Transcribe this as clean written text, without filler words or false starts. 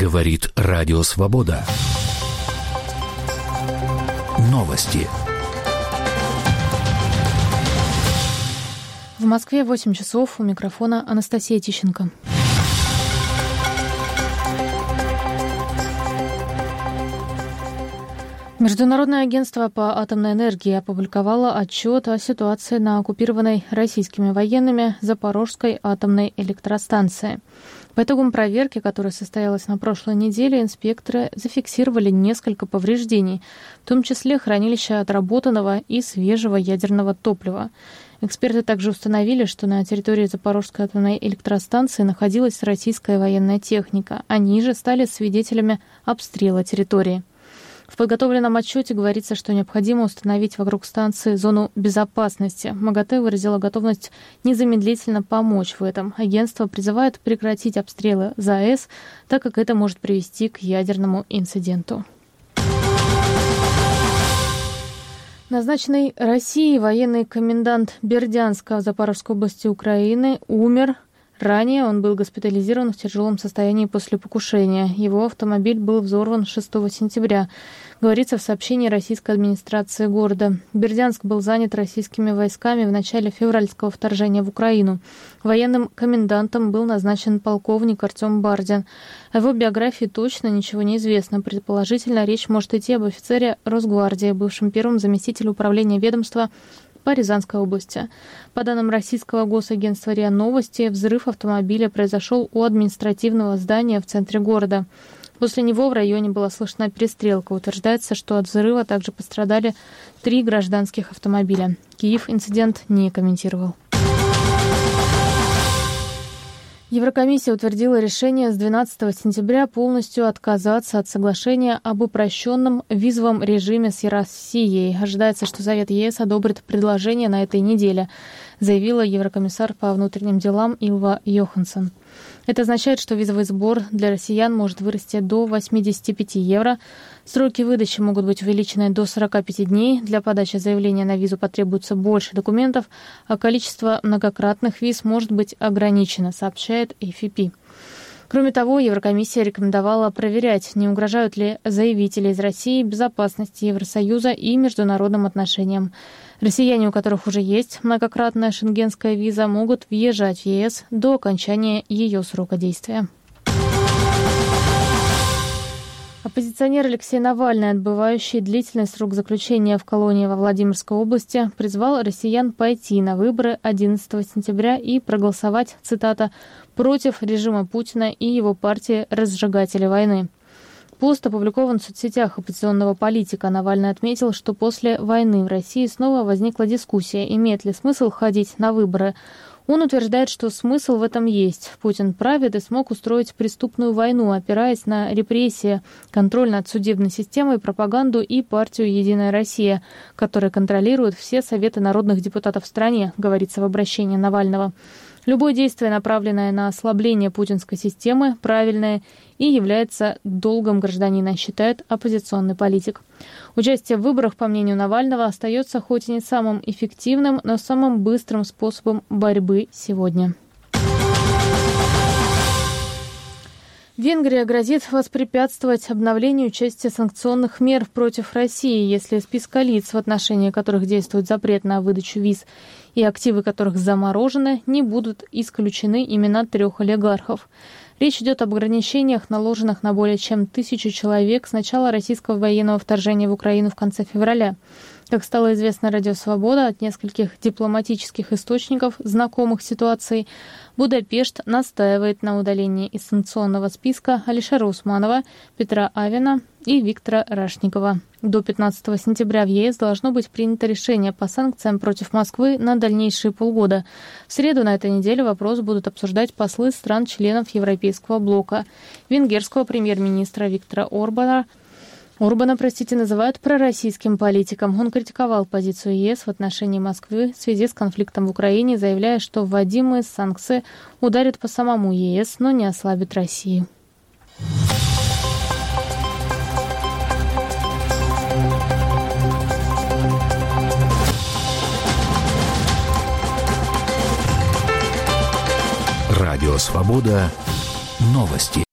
Говорит Радио Свобода. Новости. В Москве 8 часов. У микрофона Анастасия Тищенко. Международное агентство по атомной энергии опубликовало отчет о ситуации на оккупированной российскими военными Запорожской атомной электростанции. По итогам проверки, которая состоялась на прошлой неделе, инспекторы зафиксировали несколько повреждений, в том числе хранилища отработанного и свежего ядерного топлива. Эксперты также установили, что на территории Запорожской атомной электростанции находилась российская военная техника. Они же стали свидетелями обстрела территории. В подготовленном отчете говорится, что необходимо установить вокруг станции зону безопасности. МАГАТЭ выразила готовность незамедлительно помочь в этом. Агентство призывает прекратить обстрелы ЗАЭС, так как это может привести к ядерному инциденту. Назначенный Россией военный комендант Бердянска в Запорожской области Украины умер. Ранее он был госпитализирован в тяжелом состоянии после покушения. Его автомобиль был взорван 6 сентября, говорится в сообщении российской администрации города. Бердянск был занят российскими войсками в начале февральского вторжения в Украину. Военным комендантом был назначен полковник Артем Бардин. О его биографии точно ничего не известно. Предположительно, речь может идти об офицере Росгвардии, бывшем первом заместителе управления ведомства по Рязанской области. По данным российского госагентства РИА Новости, взрыв автомобиля произошел у административного здания в центре города. После него в районе была слышна перестрелка. Утверждается, что от взрыва также пострадали 3 гражданских автомобиля. Киев инцидент не комментировал. Еврокомиссия утвердила решение с 12 сентября полностью отказаться от соглашения об упрощенном визовом режиме с Россией. Ожидается, что Совет ЕС одобрит предложение на этой неделе, заявила еврокомиссар по внутренним делам Ylva Johansson. Это означает, что визовый сбор для россиян может вырасти до 85 евро. Сроки выдачи могут быть увеличены до 45 дней. Для подачи заявления на визу потребуется больше документов, а количество многократных виз может быть ограничено, сообщает AFP. Кроме того, Еврокомиссия рекомендовала проверять, не угрожают ли заявители из России безопасности Евросоюза и международным отношениям. Россияне, у которых уже есть многократная шенгенская виза, могут въезжать в ЕС до окончания ее срока действия. Оппозиционер Алексей Навальный, отбывающий длительный срок заключения в колонии во Владимирской области, призвал россиян пойти на выборы 11 сентября и проголосовать, цитата, «против режима Путина и его партии разжигателей войны». Пост опубликован в соцсетях оппозиционного политика. Навальный отметил, что после войны в России снова возникла дискуссия, имеет ли смысл ходить на выборы. Он утверждает, что смысл в этом есть. Путин правит и смог устроить преступную войну, опираясь на репрессии, контроль над судебной системой, пропаганду и партию «Единая Россия», которая контролирует все советы народных депутатов в стране, говорится в обращении Навального. Любое действие, направленное на ослабление путинской системы, правильное и является долгом гражданина, считает оппозиционный политик. Участие в выборах, по мнению Навального, остается хоть и не самым эффективным, но самым быстрым способом борьбы сегодня. Венгрия грозит воспрепятствовать обновлению части санкционных мер против России, если из списка лиц, в отношении которых действует запрет на выдачу виз и активы которых заморожены, не будут исключены имена 3 олигархов. Речь идет об ограничениях, наложенных на более чем 1000 человек с начала российского военного вторжения в Украину в конце февраля. Как стало известно Радио Свобода от нескольких дипломатических источников, знакомых ситуации, Будапешт настаивает на удалении из санкционного списка Алишера Усманова, Петра Авина и Виктора Рашникова. До 15 сентября в ЕС должно быть принято решение по санкциям против Москвы на дальнейшие полгода. В среду на этой неделе вопрос будут обсуждать послы стран-членов Европейского блока. Венгерского премьер-министра Виктора Орбана называют пророссийским политиком. Он критиковал позицию ЕС в отношении Москвы в связи с конфликтом в Украине, заявляя, что вводимые санкции ударят по самому ЕС, но не ослабят Россию. Радио Свобода. Новости.